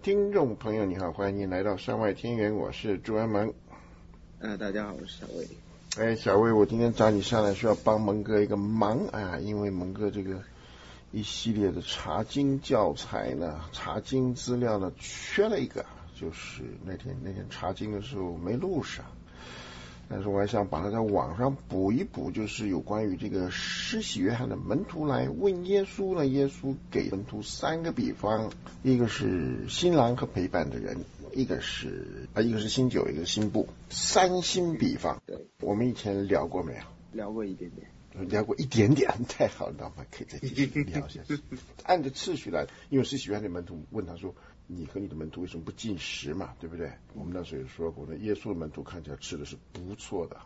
听众朋友你好，欢迎来到山外天园，我是朱安萌。 大家好，我是小魏。 小魏，我今天找你上来需要帮蒙哥一个忙因为蒙哥这个一系列的查经教材呢，查经资料呢缺了一个，就是那天查经的时候没录上，但是我还想把它在网上补一补，就是有关于这个施洗约翰的门徒来问耶稣呢，耶稣给门徒三个比方，一个是新郎和陪伴的人，一个是新酒，一个是新布，三新比方。 对， 我们以前聊过没有？ 聊过一点点。 聊过一点点，太好了，那我们可以再继续聊下去。按着次序来，因为施洗约翰的门徒问他说：“你和你的门徒为什么不进食嘛？对不对？”我们那时候也说过呢，耶稣的门徒看起来吃的是不错的。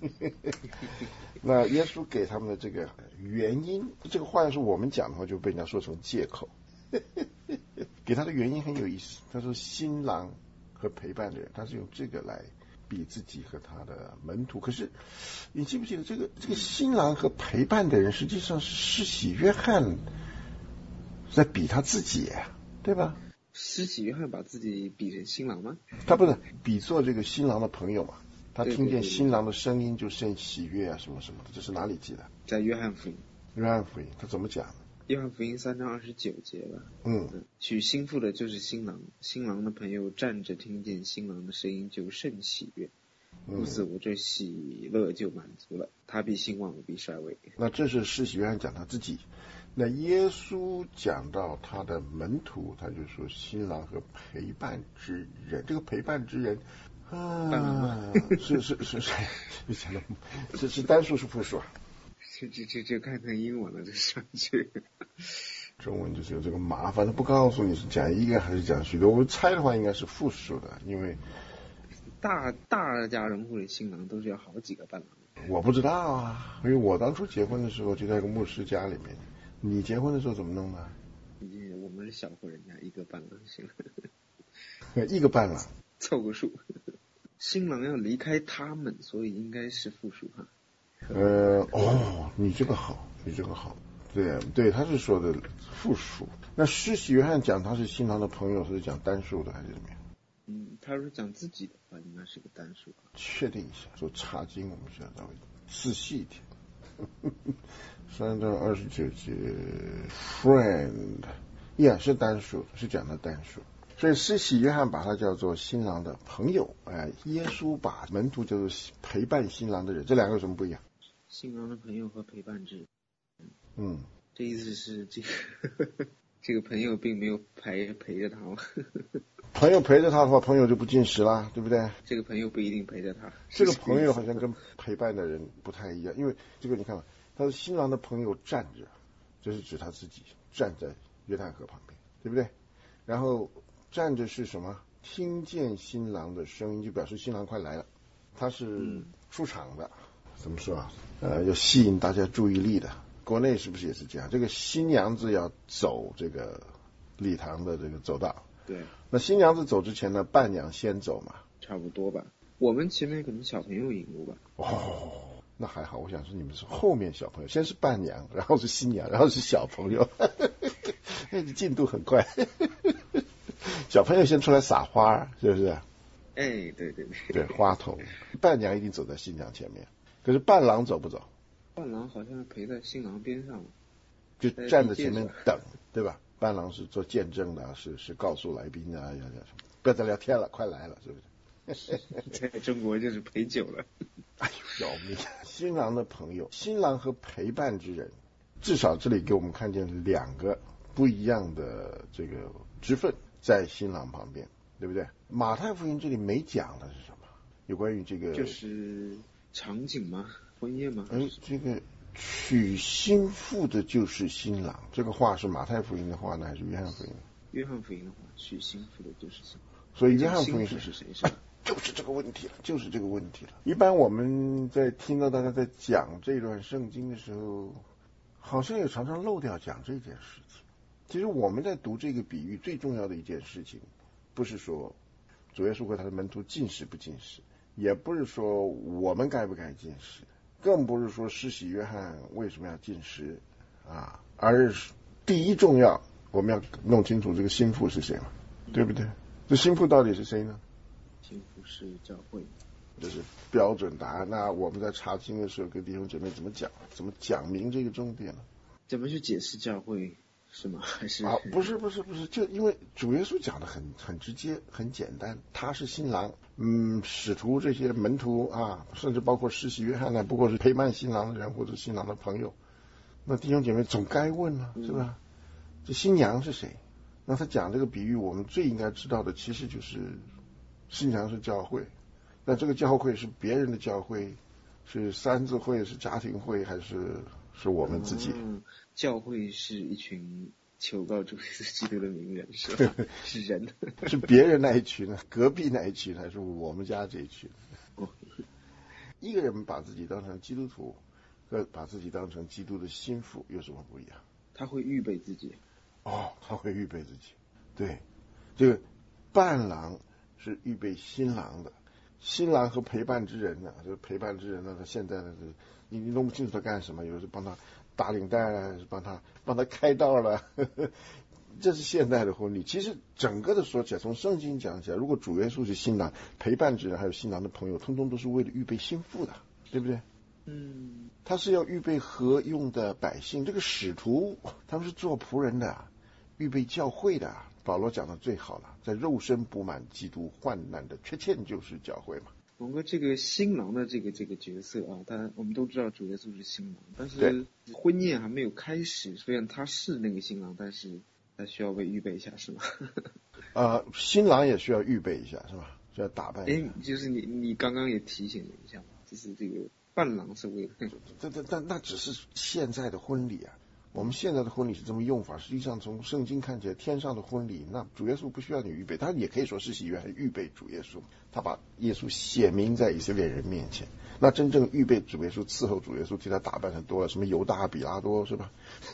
那耶稣给他们的这个原因，这个话要是我们讲的话，就被人家说成借口。给他的原因很有意思，他说新郎和陪伴的人，他是用这个来比自己和他的门徒。可是你记不记得这个新郎和陪伴的人实际上是施洗约翰在比他自己，对吧？ 施洗约翰把自己比成新郎吗？ 他不是比作这个新郎的朋友嘛，他听见对新郎的声音就甚喜悦什么什么的，这是哪里记的？ 在约翰福音。 约翰福音他怎么讲？ 约翰福音3章29节吧。娶新妇的就是新郎，新郎的朋友站着听见新郎的声音就甚喜悦，故此我这喜乐就满足了，他必兴旺，我必衰微。 那这是施洗约翰讲他自己。那耶稣讲到他的门徒，他就说新郎和陪伴之人，这个陪伴之人是单数是复数啊？ 这看英文了，这上去。 中文就是有这个麻烦，他不告诉你是讲一个还是讲许多。我猜的话应该是复数的，因为大家人户的新郎都是要好几个伴郎。 我不知道啊，因为我当初结婚的时候就在一个牧师家里面。你结婚的时候怎么弄的？ 我们是小户人家，一个伴郎行了。一个伴郎， 凑个数。新郎要离开他们，所以应该是复数哈。 你这个好。对，他是说的复数。那施洗约翰讲他是新郎的朋友，是讲单数的还是怎么样？ 他说讲自己的话，应该是个单数。 确定一下，说查经我们需要稍微仔细一点。3章29节 ，friend， 是单数，是讲的单数。所以施洗约翰把他叫做新郎的朋友，耶稣把门徒叫做陪伴新郎的人，这两个有什么不一样？ 新郎的朋友和陪伴之人，这意思是这个朋友并没有陪着他吗？ 朋友陪着他的话，朋友就不进食啦，对不对？ 这个朋友不一定陪着他。 这个朋友好像跟陪伴的人不太一样，因为这个你看嘛，他是新郎的朋友站着，这是指他自己站在约旦河旁边，对不对？然后站着是什么？听见新郎的声音，就表示新郎快来了，他是出场的。怎么说要吸引大家注意力的。国内是不是也是这样？这个新娘子要走这个礼堂的这个走道， 对。 那新娘子走之前呢，伴娘先走嘛， 差不多吧。我们前面可能小朋友引路吧。 那还好，我想说你们是后面小朋友，先是伴娘，然后是新娘，然后是小朋友，进度很快。小朋友先出来撒花，是不是？对，花童。伴娘一定走在新娘前面，可是伴郎走不走？ 伴郎好像陪在新郎边上， 就站在前面等，对吧？伴郎是做见证的，是告诉来宾啊，不要再聊天了，快来了，是不是？ 在中国就是陪酒了。 哎呦，要命！新郎的朋友，新郎和陪伴之人，至少这里给我们看见两个不一样的这个职分在新郎旁边，对不对？马太福音这里没讲的是什么？有关于这个就是场景吗？婚宴吗？ 这个娶新妇的就是新郎，这个话是马太福音的话呢，还是约翰福音？ 约翰福音的话，娶新妇的就是新郎。 所以约翰福音是谁？ 就是这个问题了。一般我们在听到大家在讲这段圣经的时候，好像也常常漏掉讲这件事情。其实我们在读这个比喻最重要的一件事情，不是说主耶稣和他的门徒进食不进食，也不是说我们该不该进食，更不是说施洗约翰为什么要进食而是第一重要，我们要弄清楚这个心腹是谁嘛。 对不对？这心腹到底是谁呢？ 心腹是教会。 这是标准答案。那我们在查经的时候跟弟兄姐妹怎么讲明这个重点呢？ 怎么去解释教会是吗？还是不是，就因为主耶稣讲的很直接很简单，他是新郎，使徒这些门徒啊，甚至包括施洗约翰呢，不过是陪伴新郎的人或者新郎的朋友。那弟兄姐妹总该问了，是吧？这新娘是谁？那他讲这个比喻，我们最应该知道的其实就是新娘是教会。那这个教会是别人的教会，是三字会，是家庭会，还是我们自己？ 教会是一群求告主耶稣基督的名人，是吧？是人， 是别人那一群呢？隔壁那一群，还是我们家这一群？一个人把自己当成基督徒，和把自己当成基督的心腹有什么不一样？ 他会预备自己。 他会预备自己。对，这个伴郎是预备新郎的。新郎和陪伴之人呢？这个陪伴之人呢，他现在呢，你弄不清楚他干什么，有时帮他打领带了，是帮他开道了，这是现代的婚礼。其实整个的说起来，从圣经讲起来，如果主耶稣是新郎，陪伴之人还有新郎的朋友，通通都是为了预备心腹的，对不对？他是要预备合用的百姓。这个使徒他们是做仆人的，预备教会的。保罗讲的最好了，在肉身补满基督患难的缺欠就是教会嘛。 龙哥，这个新郎的这个角色啊，当然我们都知道主耶稣是新郎，但是婚宴还没有开始，虽然他是那个新郎，但是他需要被预备一下，是吗？ 新郎也需要预备一下，是吧？需要打扮一下。 就是你刚刚也提醒了一下嘛，就是这个伴郎是为了但那只是现在的婚礼啊。我们现在的婚礼是这么用法，实际上从圣经看起来，天上的婚礼，那主耶稣不需要你预备，他也可以说施洗约翰预备主耶稣，他把耶稣写明在以色列人面前。那真正预备主耶稣、伺候主耶稣、替他打扮很多了，什么犹大、比拉多，是吧？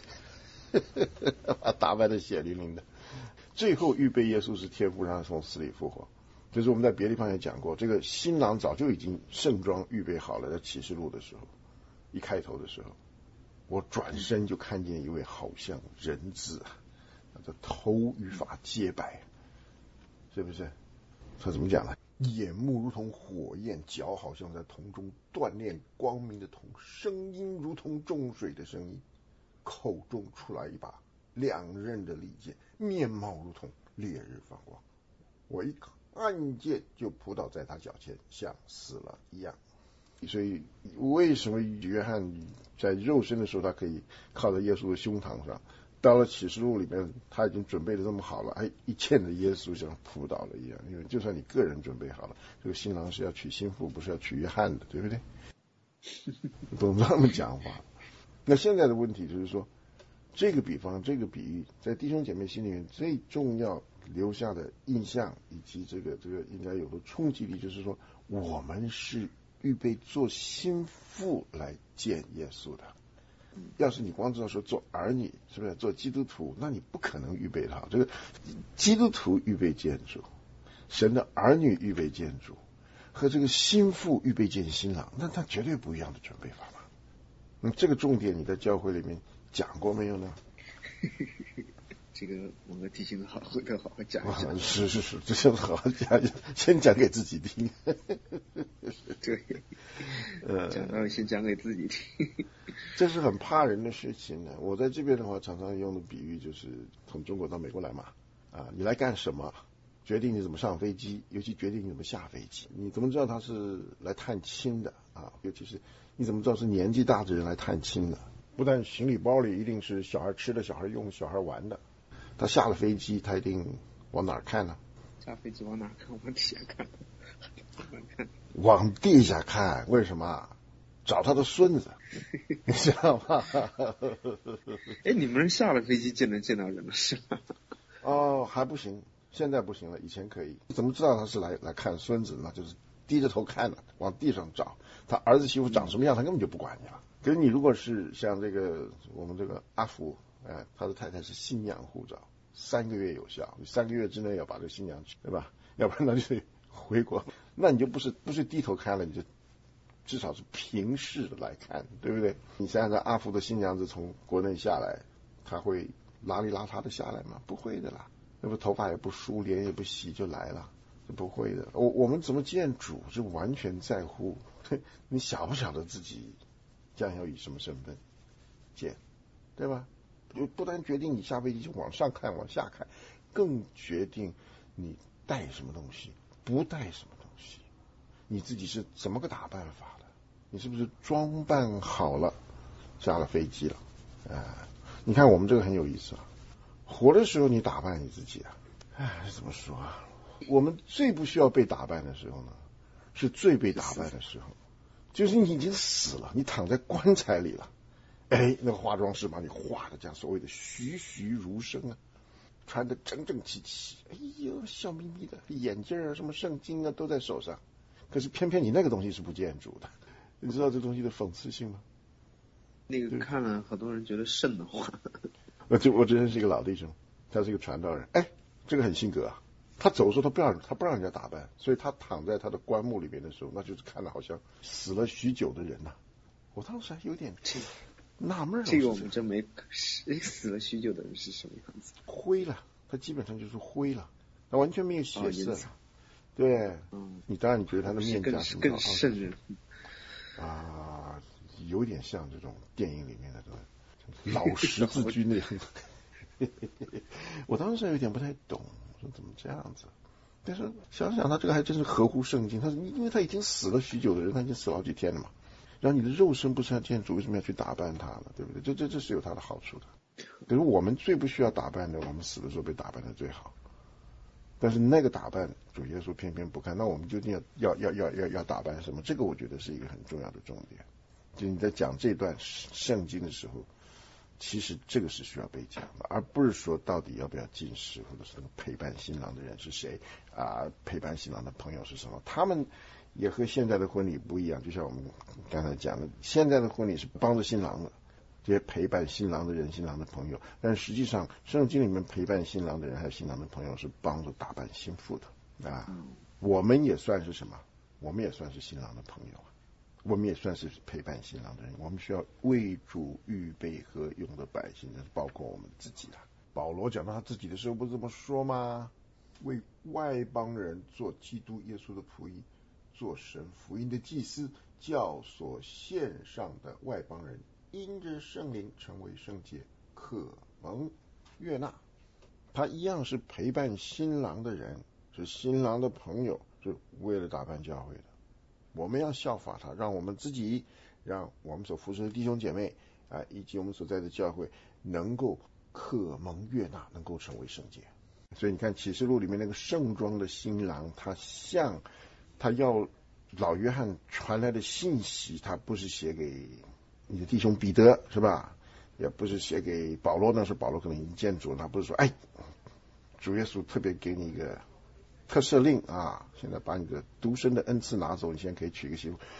把打扮的血淋淋的。最后预备耶稣是天父让他从死里复活。就是我们在别的地方也讲过，这个新郎早就已经盛装预备好了，在启示录的时候，一开头的时候。我转身就看见一位好像人子，他的头与发皆白，是不是？他怎么讲呢？眼目如同火焰，脚好像在铜中锻炼光明的铜，声音如同众水的声音，口中出来一把两刃的利剑，面貌如同烈日放光。我一看见就扑倒在他脚前，像死了一样。所以为什么约翰在肉身的时候他可以靠在耶稣的胸膛上，到了启示录里面他已经准备的这么好了，一见着耶稣像扑倒了一样。因为就算你个人准备好了，这个新郎是要娶新妇，不是要娶约翰的，对不对？懂这么讲话。那现在的问题就是说，这个比方这个比喻在弟兄姐妹心里面最重要留下的印象，以及这个应该有的冲击力，就是说我们是预备做心腹来见耶稣的。要是你光知道说做儿女，是不是做基督徒，那你不可能预备他。这个基督徒预备见主，神的儿女预备见主，和这个心腹预备见新郎，那他绝对不一样的准备法嘛。这个重点你在教会里面讲过没有呢？ 这个我们提醒的好，回头好好讲一讲。 是，这是好好讲一讲，先讲给自己听。 对，讲到先讲给自己听。 这是很怕人的事情呢。我在这边的话，常常用的比喻就是从中国到美国来嘛，你来干什么？决定你怎么上飞机，尤其决定你怎么下飞机。你怎么知道他是来探亲的啊？尤其是你怎么知道是年纪大的人来探亲的？不但行李包里一定是小孩吃的、小孩用的、小孩玩的。他下了飞机，他一定往哪儿看呢？ 下飞机往哪看？往底下看。 往地下看，为什么？找他的孙子，你知道吗？ 你们下了飞机见到人了是吗？ 还不行，现在不行了，以前可以。怎么知道他是来看孙子呢？就是低着头看的，往地上找。他儿子媳妇长什么样，他根本就不管你了。可是你如果是像我们这个阿福，他的太太是新娘护照，3个月有效，你3个月之内要把这个新娘娶，对吧？要不然他就得回国。那你就不是低头看了，你就至少是平视的来看，对不对？你想想阿福的新娘子从国内下来，他会邋里邋遢的下来吗？不会的啦。 那不头发也不梳，脸也不洗就来了，不会的。我们怎么见主，是完全在乎你晓不晓得自己将要以什么身份见，对吧？不单决定你下飞机就往上看往下看，更决定你带什么东西，不带什么东西，你自己是怎么个打扮法的，你是不是装扮好了下了飞机了你看我们这个很有意思啊，活的时候你打扮你自己怎么说啊？我们最不需要被打扮的时候呢，是最被打扮的时候，就是你已经死了，你躺在棺材里了。那个化妆师把你画的这样所谓的栩栩如生穿得整整齐齐，笑眯眯的，眼镜什么圣经都在手上，可是偏偏你那个东西是不见主的，你知道这东西的讽刺性吗？ 那个看了很多人觉得瘆得慌。 我之前是一个老弟兄，他是一个传道人，这个很性格啊。他走的时候他不让人家打扮，所以他躺在他的棺木里面的时候，那就是看着好像死了许久的人我当时还有点纳闷， 这个我们真没死了许久的人是什么样子？ 灰了，他基本上就是灰了，他完全没有血色。对，你当然你觉得他的面颊更瘆人有点像这种电影里面的老十字军那样。我当时有点不太懂，说怎么这样子？但是想想他这个还真是合乎圣经，因为他已经死了许久的人，他已经死了好几天了嘛。然后你的肉身不是要见主，为什么要去打扮它呢？对不对？这是有它的好处的。可是我们最不需要打扮的，我们死的时候被打扮的最好。但是那个打扮，主耶稣偏偏不看，那我们究竟要打扮什么？这个我觉得是一个很重要的重点。就你在讲这段圣经的时候，其实这个是需要被讲的，而不是说到底要不要进食，或者是陪伴新郎的人是谁陪伴新郎的朋友是什么？他们也和现在的婚礼不一样，就像我们刚才讲的，现在的婚礼是帮着新郎的，这些陪伴新郎的人、新郎的朋友，但实际上圣经里面陪伴新郎的人还有新郎的朋友是帮助打扮新妇的我们也算是什么？我们也算是新郎的朋友我们也算是陪伴新郎的人，我们需要为主预备和用的百姓，这是包括我们自己保罗讲到他自己的时候不是这么说吗？为外邦人做基督耶稣的仆役，做神福音的祭司，叫所献上的外邦人因着圣灵成为圣洁，可蒙悦纳。他一样是陪伴新郎的人，是新郎的朋友，是为了打扮教会的。我们要效法他，让我们自己，让我们所服侍的弟兄姐妹以及我们所在的教会能够可蒙悦纳，能够成为圣洁。所以你看启示录里面那个盛装的新郎，他要老约翰传来的信息，他不是写给你的弟兄彼得是吧？也不是写给保罗，那时候保罗可能已经见主了，他不是说主耶稣特别给你一个特赦令现在把你的独生的恩赐拿走，你现在可以娶个媳妇。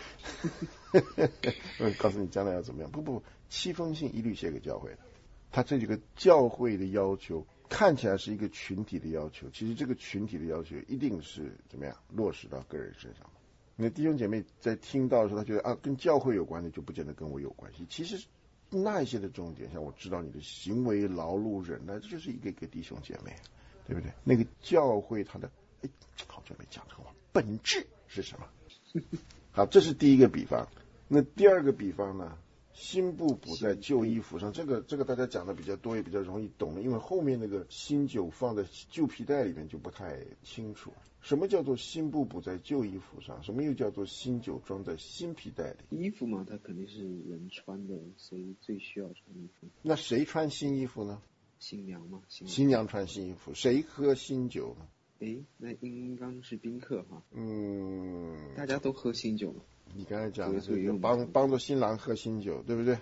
告诉你将来要怎么样？不，7封信一律写给教会的。他这几个教会的要求看起来是一个群体的要求，其实这个群体的要求一定是怎么样落实到个人身上。你的弟兄姐妹在听到的时候，他觉得跟教会有关的就不见得跟我有关系。其实那一些的重点，像我知道你的行为劳碌忍耐，这就是一个弟兄姐妹，对不对？那个教会他的好久没讲这个话，本质是什么？好，这是第一个比方。那第二个比方呢？新布补在旧衣服上，这个大家讲的比较多，也比较容易懂的，因为后面那个新酒放在旧皮带里面就不太清楚。什么叫做新布补在旧衣服上？什么又叫做新酒装在新皮带里？ 衣服嘛，它肯定是人穿的，所以最需要穿衣服。 那谁穿新衣服呢？ 新娘嘛， 新娘穿新衣服。谁喝新酒呢？ 那应当是宾客哈。大家都喝新酒嘛。 你刚才讲的是帮助新郎喝新酒，对不对？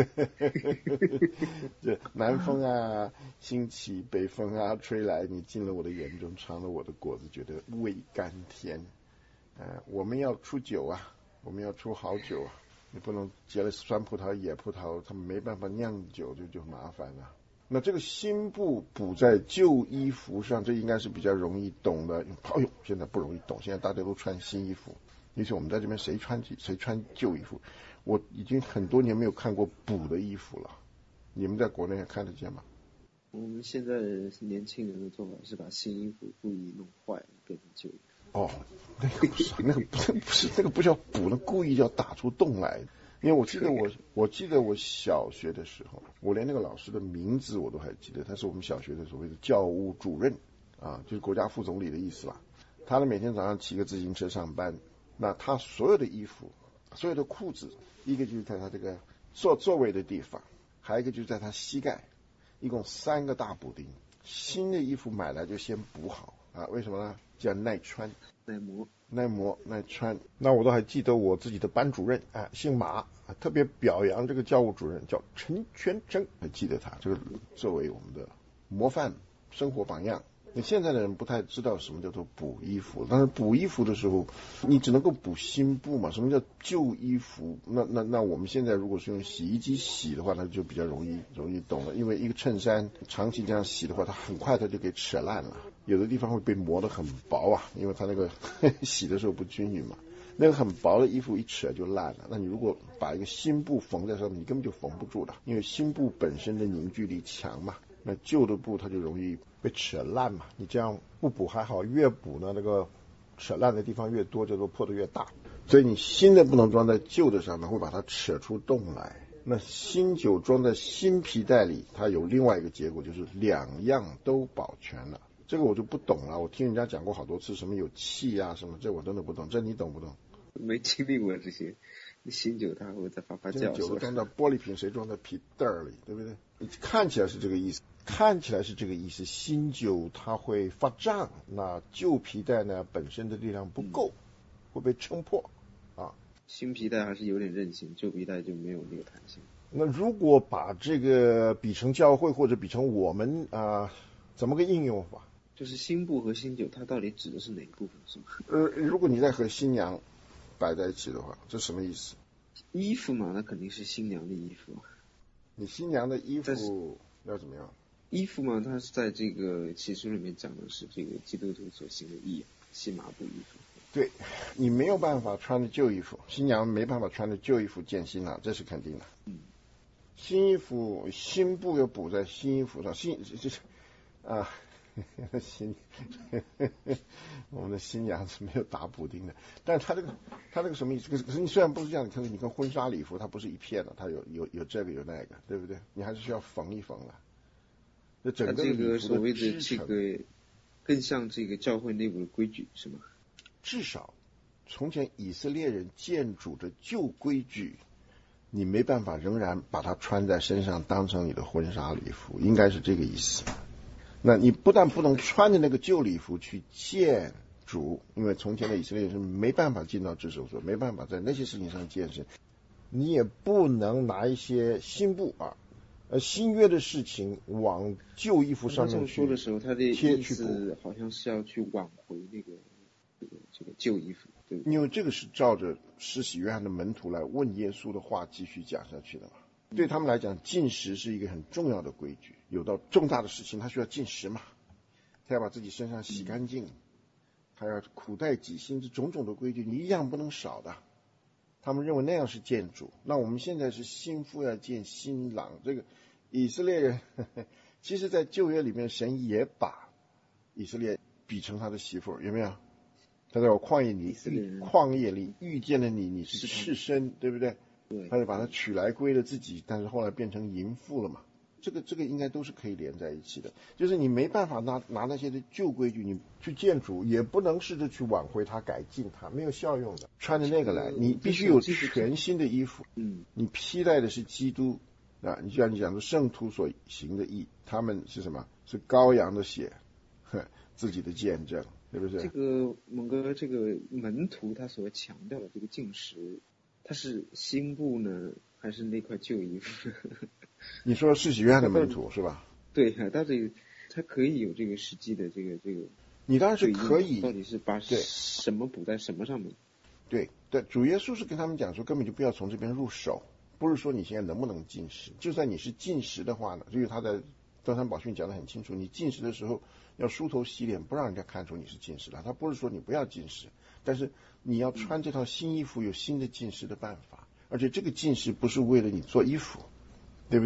这南风兴起，北风吹来，你进了我的园中，尝了我的果子，觉得味甘甜。我们要出酒我们要出好酒你不能结了酸葡萄野葡萄，他们没办法酿酒，就麻烦了。那这个新布补在旧衣服上，这应该是比较容易懂的。现在不容易懂，现在大家都穿新衣服。尤其我们在这边谁穿旧衣服？我已经很多年没有看过补的衣服了。你们在国内还看得见吗？ 我们现在年轻人的做法是把新衣服故意弄坏了，变成旧衣服。 哦，那个不是，那个不叫补，那故意要打出洞来。因为我记得我小学的时候，我连那个老师的名字我都还记得，他是我们小学的所谓的教务主任啊，就是国家副总理的意思啦。他呢每天早上骑个自行车上班，那他所有的衣服、所有的裤子，一个就是在他这个座位的地方，还有一个就是在他膝盖，一共3个大补丁。新的衣服买来就先补好啊，为什么呢？叫耐穿、耐磨、耐穿。那我都还记得我自己的班主任啊，姓马，特别表扬这个教务主任，叫陈全征，还记得他这个作为我们的模范生活榜样。你现在的人不太知道什么叫做补衣服，但是补衣服的时候，你只能够补新布嘛。什么叫旧衣服？那我们现在如果是用洗衣机洗的话，那就比较容易懂了。因为一个衬衫长期这样洗的话，它很快它就给扯烂了，有的地方会被磨得很薄啊，因为它那个洗的时候不均匀嘛。那个很薄的衣服一扯就烂了，那你如果把一个新布缝在上面，你根本就缝不住的，因为新布本身的凝聚力强嘛。那旧的布它就容易被扯烂嘛，你这样不补还好，越补呢那个扯烂的地方越多，就破得越大。所以你新的不能装在旧的上面，会把它扯出洞来。那新酒装在新皮带里，它有另外一个结果，就是2样都保全了。这个我就不懂了，我听人家讲过好多次，什么有气啊什么，这我真的不懂，这你懂不懂？ 没经历过这些，新酒它会再发酵。 酒都装到玻璃瓶，谁装在皮袋里，对不对？看起来是这个意思。新酒它会发胀，那旧皮带呢本身的力量不够，会被撑破啊。 新皮带还是有点韧性，旧皮带就没有那个弹性。 那如果把这个比成教会或者比成我们怎么个应用法？ 就是新布和新酒，它到底指的是哪一部分？是吗？ 如果你在和新娘摆在一起的话，这什么意思？ 衣服嘛，那肯定是新娘的衣服。 你新娘的衣服要怎么样？ 衣服嘛，它是在这个启示里面讲的是这个基督徒所行的义，细麻布衣服。 对，你没有办法穿着旧衣服，新娘没办法穿着旧衣服见新郎，这是肯定的。新衣服新布要补在新衣服上，我们的新娘是没有打补丁的，但是他这个什么意思？可是你虽然不是这样，可是你跟婚纱礼服它不是一片的，它有这个有那个，对不对？你还是需要缝一缝的。这整个这个所谓的这个更像这个教会内部的规矩是吗？ 至少从前以色列人建筑的旧规矩，你没办法仍然把它穿在身上当成你的婚纱礼服，应该是这个意思。那你不但不能穿着那个旧礼服去见主，因为从前的以色列人是没办法进到至圣所，没办法在那些事情上见神，你也不能拿一些新布新约的事情往旧衣服上面去。 这么说的时候，他的意思好像是要去挽回这个旧衣服，对不对？ 因为这个是照着施洗约翰的门徒来问耶稣的话继续讲下去的嘛。对他们来讲，禁食是一个很重要的规矩，有到重大的事情他需要禁食嘛，他要把自己身上洗干净，他要苦待己心，这种种的规矩你一样不能少的。他们认为那样是见主。那我们现在是新妇要见新郎，这个以色列人其实在旧约里面神也把以色列比成他的媳妇，有没有？他在旷野里遇见了你是赤身，对不对？他就把他娶来归了自己，但是后来变成淫妇了嘛。这个应该都是可以连在一起的，就是你没办法拿那些的旧规矩你去见主，也不能试着去挽回它改进它，没有效用的。穿着那个来，你必须有全新的衣服，你披戴的是基督啊！你就像你讲的圣徒所行的义，他们是什么？是羔羊的血，自己的见证，对不对？ 这个蒙哥，这个门徒他所强调的这个禁食，他是新布呢，还是那块旧衣服？ 你说施洗约翰的门徒是吧？ 对，他可以有这个实际的这个。 你当然是可以。 到底是把什么补在什么上面？ 对，主耶稣是跟他们讲说，根本就不要从这边入手，不是说你现在能不能禁食，就算你是禁食的话呢，因为他在登山宝训讲得很清楚，你禁食的时候要梳头洗脸，不让人家看出你是禁食的。他不是说你不要禁食，但是你要穿这套新衣服，有新的禁食的办法，而且这个禁食不是为了你做衣服，对不对？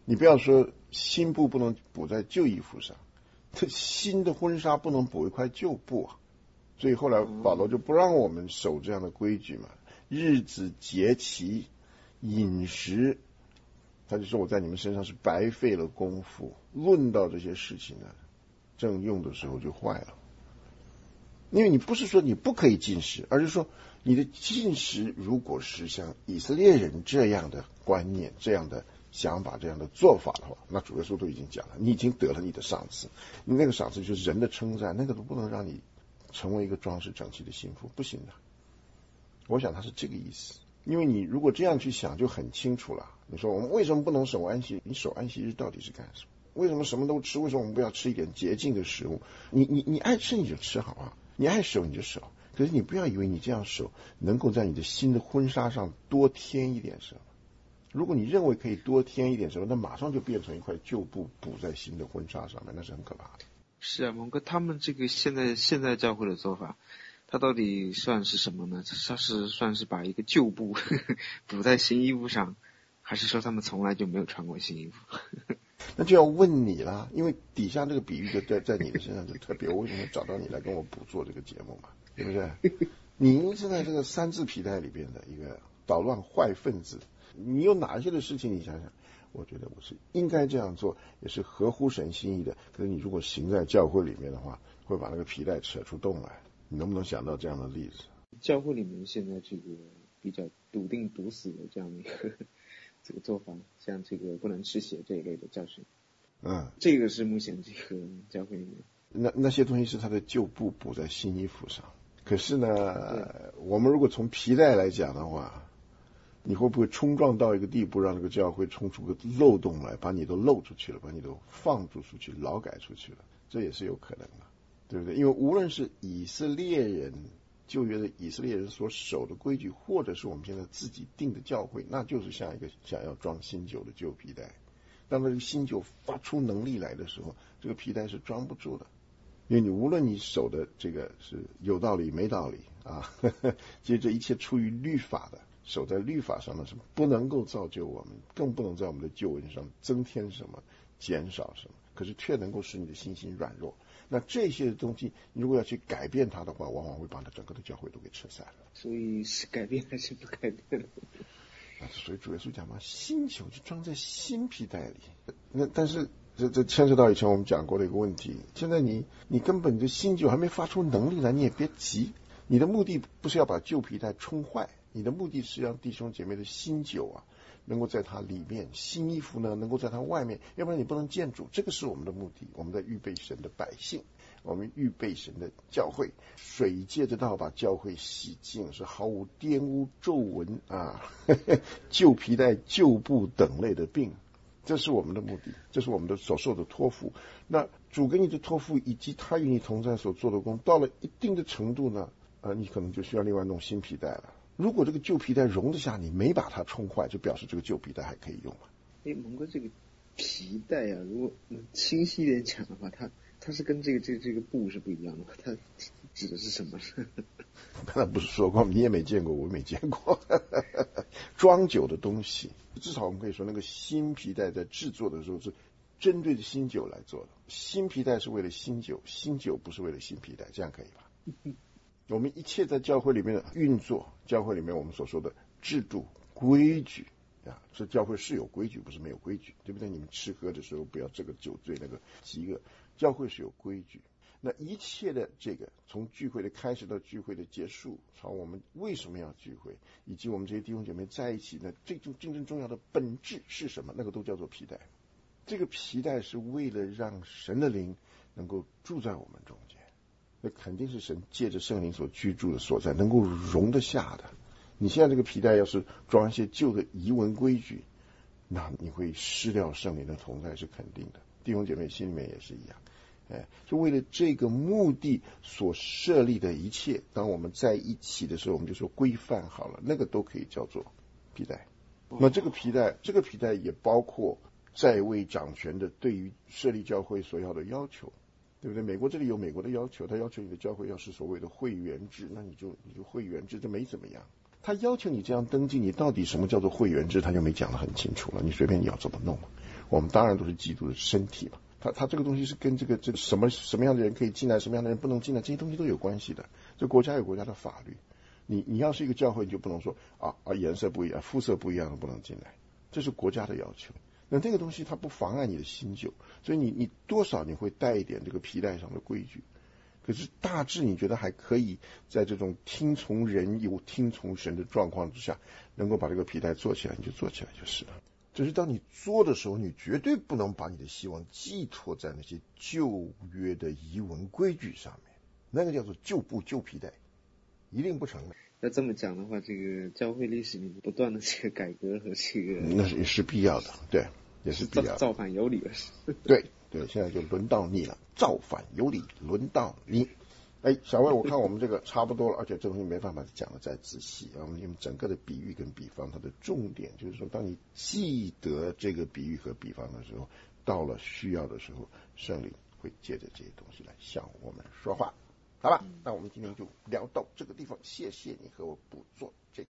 你不要说新布不能补在旧衣服上，这新的婚纱不能补一块旧布啊。所以后来保罗就不让我们守这样的规矩嘛，日子节期饮食，他就说我在你们身上是白费了功夫。论到这些事情呢，正用的时候就坏了。因为你不是说你不可以禁食，而是说你的禁食如果是像以色列人这样的观念、这样的想法、这样的做法的话，那主耶稣都已经讲了，你已经得了你的赏赐，你那个赏赐就是人的称赞，那个都不能让你成为一个装饰整齐的幸福，不行的。我想他是这个意思。因为你如果这样去想就很清楚了。你说我们为什么不能守安息？你守安息日到底是干什么？为什么什么都吃？为什么我们不要吃一点洁净的食物？你爱吃你就吃好不好？你爱守你就守，可是你不要以为你这样守能够在你的新的婚纱上多添一点什么。如果你认为可以多添一点什么，那马上就变成一块旧布补在新的婚纱上面，那是很可怕的。 是啊，蒙哥，他们这个现在教会的做法，他到底算是什么呢？他是算是把一个旧布补在新衣服上，还是说他们从来就没有穿过新衣服？ 那就要问你啦，因为底下这个比喻就在你的身上就特别，我为什么找到你来跟我补做这个节目嘛？对不对？你是在这个三字皮带里边的一个捣乱坏分子，你有哪些的事情你想想，我觉得我是应该这样做，也是合乎神心意的。可是你如果行在教会里面的话，会把那个皮带扯出洞来。你能不能想到这样的例子？ 教会里面现在这个比较笃定笃死的这样的一个这个做法，像这个不能吃血这一类的教训，这个是目前这个教会里面那些东西是他的旧布补在新衣服上。可是呢，我们如果从皮带来讲的话，你会不会冲撞到一个地步，让这个教会冲出个漏洞来，把你都漏出去了，把你都放逐出去，劳改出去了？这也是有可能的，对不对？因为无论是以色列人旧约的以色列人所守的规矩，或者是我们现在自己定的教会，那就是像一个想要装新酒的旧皮带。当这个新酒发出能力来的时候，这个皮带是装不住的。因为你无论你守的这个是有道理没道理啊，其实这一切出于律法的，守在律法上的是不能够造就我们，更不能在我们的救恩上增添什么减少什么，可是却能够使你的信心软弱。那这些东西你如果要去改变它的话，往往会把它整个的教会都给扯散了。 所以是改变还是不改变的？ 所以主耶稣讲嘛，新酒就装在新皮带里。那但是这牵涉到以前我们讲过的一个问题，现在你根本这新酒还没发出能力来，你也别急。你的目的不是要把旧皮带冲坏，你的目的是让弟兄姐妹的新酒啊能够在它里面，新衣服呢能够在它外面，要不然你不能见主。这个是我们的目的，我们在预备神的百姓，我们预备神的教会，水借着道把教会洗净，是毫无玷污皱纹啊旧皮带旧布等类的病。这是我们的目的，这是我们的所受的托付。那主给你的托付以及他与你同在所做的工，到了一定的程度呢，你可能就需要另外弄新皮带了。如果这个旧皮带容得下你，没把它冲坏，就表示这个旧皮带还可以用了。 蒙哥，这个皮带啊，如果清晰一点讲的话，它是跟这个布是不一样的，它指的是什么？ 刚才不是说过，你也没见过，我也没见过装酒的东西。至少我们可以说，那个新皮带在制作的时候是针对着新酒来做的。新皮带是为了新酒，新酒不是为了新皮带，这样可以吧？我们一切在教会里面的运作，教会里面我们所说的制度规矩啊，这教会是有规矩，不是没有规矩，对不对？你们吃喝的时候不要这个酒醉那个饥饿，教会是有规矩。那一切的这个从聚会的开始到聚会的结束，从我们为什么要聚会，以及我们这些弟兄姐妹在一起呢，最真正重要的本质是什么？那个都叫做皮带。这个皮带是为了让神的灵能够住在我们中间，那肯定是神借着圣灵所居住的所在，能够容得下的。你现在这个皮带要是装一些旧的仪文规矩，那你会失掉圣灵的同在，是肯定的。弟兄姐妹心里面也是一样。就为了这个目的所设立的一切，当我们在一起的时候，我们就说规范好了，那个都可以叫做皮带。那这个皮带也包括在位掌权的对于设立教会所要的要求，对不对？美国这里有美国的要求，他要求你的教会要是所谓的会员制，那你就会员制，这没怎么样。他要求你这样登记，你到底什么叫做会员制，他就没讲得很清楚了，你随便你要怎么弄。 我们当然都是基督的身体嘛。他这个东西是跟这个什么样的人可以进来，什么样的人不能进来，这些东西都有关系的。这国家有国家的法律，你要是一个教会，你就不能说颜色不一样，肤色不一样的不能进来，这是国家的要求。那这个东西它不妨碍你的新旧，所以你多少你会带一点这个皮带上的规矩。可是大致你觉得还可以在这种听从人又听从神的状况之下，能够把这个皮带做起来，你就做起来就是了。只是当你做的时候，你绝对不能把你的希望寄托在那些旧约的仪文规矩上面，那个叫做旧布旧皮带，一定不成的。 要这么讲的话，这个教会历史里面不断的这个改革和这个， 那是必要的，对，也是必要的。 造反有理了。 对，现在就轮到你了，造反有理，轮到你。小魏，我看我们这个差不多了，而且这东西没办法讲的再仔细啊。我们用整个的比喻跟比方，它的重点就是说，当你记得这个比喻和比方的时候，到了需要的时候，圣灵会借着这些东西来向我们说话，好吧？那我们今天就聊到这个地方，谢谢你和我补做这个。